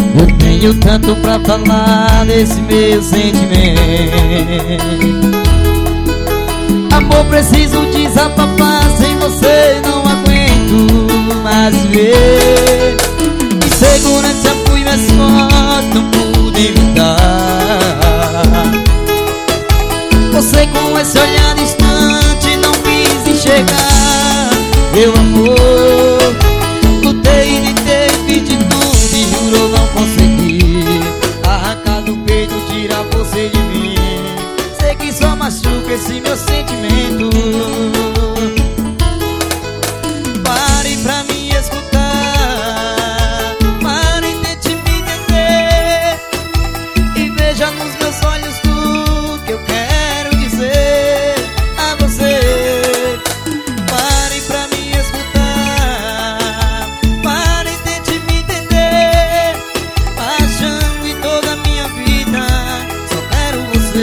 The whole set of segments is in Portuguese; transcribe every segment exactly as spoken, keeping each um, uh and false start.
Eu tenho tanto pra falar desse meu sentimento. Amor, preciso desabafar, sem você não aguento mais ver. Insegurança fui mais forte, não pude evitar. Você com esse olhar distante não quis enxergar. Meu amor, lutei e tentei, fiz de tudo e juro não consegui arrancar do peito, tirar você de mim. Sei que só machuca esse meu sentimento. Pare pra me escutar, pare e tente me entender, e veja nos meus olhos tudo que eu quero dizer a você. Pare pra me escutar, pare e tente me entender. Paixão em toda a minha vida, só quero você.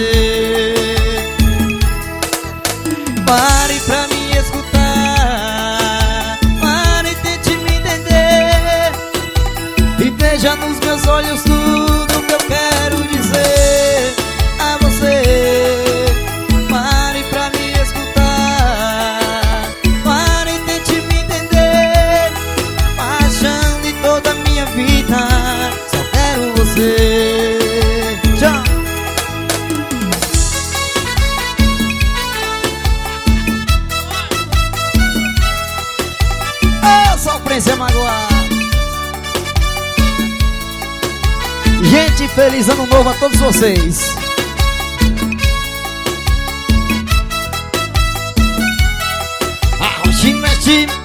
Pare pra me escutar, pare e tente me entender, e veja nos meus olhos tudo que eu quero dizer a você. Pare pra me escutar, pare e tente me entender. Paixão de toda a minha vida, só quero você. Tchau. Ô, sofrência magoada. Gente, feliz ano novo a todos vocês. Ah, o time é time.